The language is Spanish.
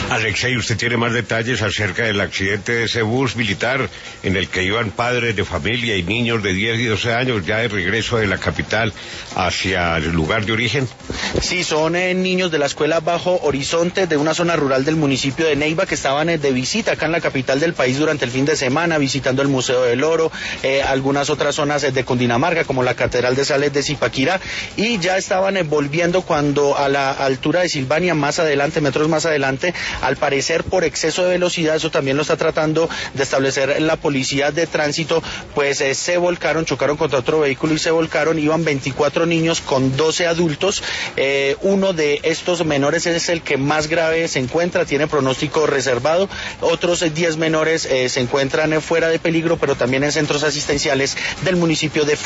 Alexei, ¿usted tiene más detalles acerca del accidente de ese bus militar en el que iban padres de familia y niños de 10 y 12 años ya de regreso de la capital hacia el lugar de origen? Sí, son niños de la escuela Bajo Horizonte, de una zona rural del municipio de Neiva, que estaban de visita acá en la capital del país durante el fin de semana, visitando el Museo del Oro, algunas otras zonas de Cundinamarca, como la Catedral de Sales de Zipaquirá, y ya estaban volviendo cuando a la altura de Silvania, más adelante, metros más adelante, al parecer por exceso de velocidad, eso también lo está tratando de establecer la policía de tránsito, pues se volcaron, chocaron contra otro vehículo y se volcaron. Iban 24 niños con 12 adultos. Uno de estos menores es el que más grave se encuentra, tiene pronóstico reservado. Otros 10 menores se encuentran fuera de peligro, pero también en centros asistenciales del municipio de